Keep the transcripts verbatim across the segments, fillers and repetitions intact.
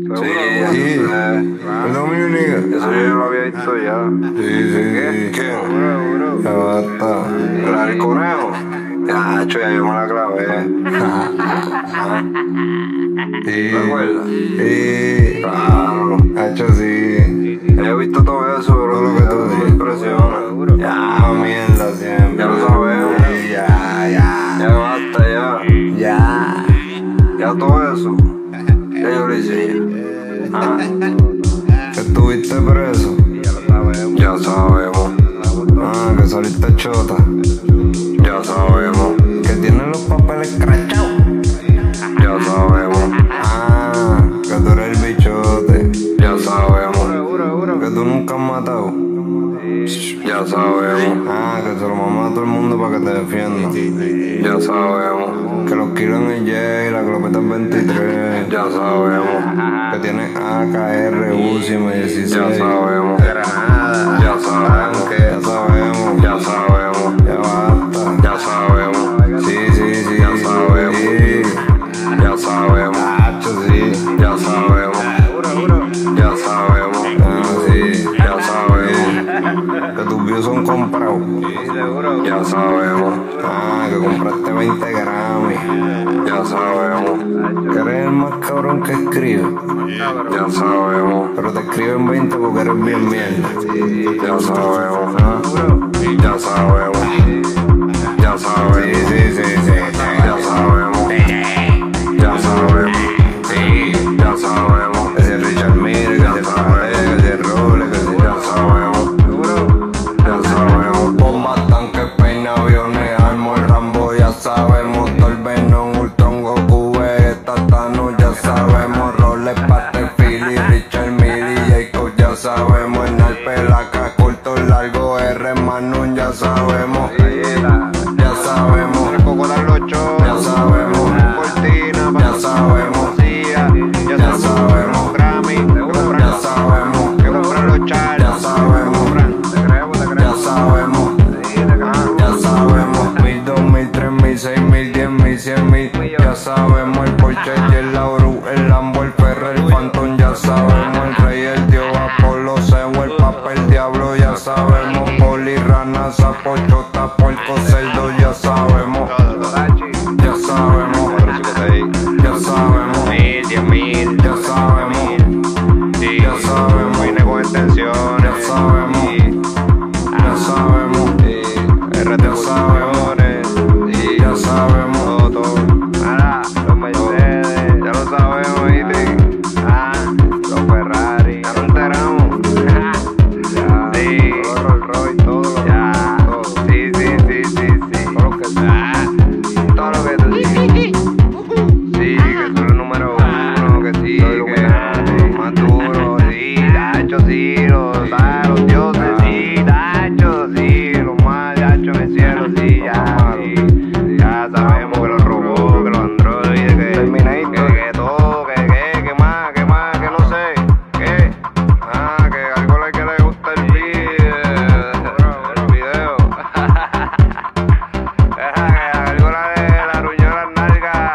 Sí, Sí, eh, perdón, mi nigga. eso yo lo había visto ya. Sí, sí, sí. ¿Quién? Ya basta. ¿El conejo? Ya, hecho, ya yo me la clavé. Sí, ¿Te acuerdas? sí, Claro. hacho, sí. He visto todo eso, bro. Todo lo que tú Me dices. impresiona. Ya, mierda siempre. Ya lo sabemos. Sí, ya, ya. Ya basta, ya. Ya. Ya todo eso. Ya yo lo hice ya. Ah, ¿Estuviste preso? ya sabemos. Ah, que saliste chota. Ya sabemos. Que tienes los papeles crachados. Ya sabemos. Ah, que tú eres el bichote. Ya sabemos. Que tú nunca has matado. Ya sabemos. Ah, que se lo mamá a todo el mundo para que te defienda. Ya sabemos. Que los kilos en el J, la clopeta en veintitrés. Ya sabemos. Que tienes A K R, U C I, M dieciséis. Ya sabemos. Granada. Ya sabemos. Que ya sabemos. Ya sabemos. Ya basta. Ya sabemos. Sí, sí, sí. Ya sabemos. Sí. Ya sabemos. Hacho, sí. Ya sabemos. Ya sabemos. Ah, sí. Ya sabemos. Que tus views son comprados. Ya sabemos. Ah, que compraste veinte gramos. Ya sabemos. Que eres el más cabrón que escribe. Ya sabemos. Pero te escriben veinte porque eres bien mierda. Ya sabemos. Ah, Ya sabemos. Ya sí, sabemos. sí, sí, sí. Ya sabemos. Ya sabemos. Sí. Ya sabemos. Que si Richard Mille, que si el Pate, que si el Rolex, que si Ya sabemos. Ya sabemos. bombas, tanques, peina, aviones, armo, el Rambo, ya sabemos. Todo el Venom, Ultron, Goku, Vegeta, Thanos, ya sabemos. Rolex, Pate, Philly, Richard Mille y Jacob, ya sabemos. En Alpelaca, corto, largo, R, Manon, ya sabemos. Ya sabemos. Ya sabemos. Ya sabemos. Ya sabemos. Ya sabemos. Ya sabemos. Ya sabemos. Ya sabemos. Mil, dos mil, tres mil, seis mil, diez mil, cien mil. Ya sabemos. El Porsche y el Lauru, el Lambo, el Ferrari, el Phantom. Ya sabemos. El Rey, el Dios, Apolo, Zeus, el Papa, el Diablo. Ya sabemos. Poli, rana, sapo, chota, puerco, cerdo. Ya sabemos. Ya sabemos. Ya sabemos. Ya sabemos. Ya sabemos. Ya sabemos. Ya sabemos. Ya sabemos. Ya sabemos. Ya lo sabemos, ¿viste? Ah, los Ferrari. Ya nos enteramos. Sí, todo Rolls Royce, todo lo ya. Sí, sí, sí, sí, sí. Todo lo que todo lo que tú dices. Sí, que tú eres el número uno, que sí, que más duro, sí, Dacho, sí, los, ah, los dioses, sí, Dacho, sí, los más, Dacho, en el cielo, sí, ya, sí, ya sabemos que los robots, que los androides, que, que, que todo, que, que, que más, que más, que no sé, que, ah, que algo al que le gusta el video, el video, algo la de la ruñó las nalgas,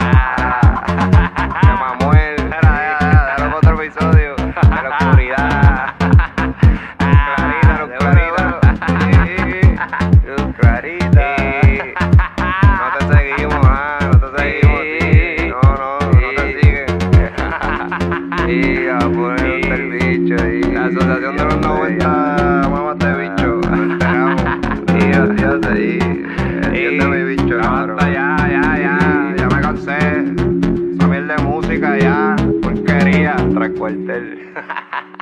de Mamuel, era otro episodio, de la oscuridad, clarita, luz clarita, luz clarita, no te seguimos, ah, no te seguimos, sí, no, no, no te siguen, y a poner el bicho, y la asociación de los noventa, mamá de bicho, nos enteramos, y Dios, y entiende mi bicho, hermano, ya, ya, ya, ya me cansé, esa mierda de música ya, porquería, tras cuartel.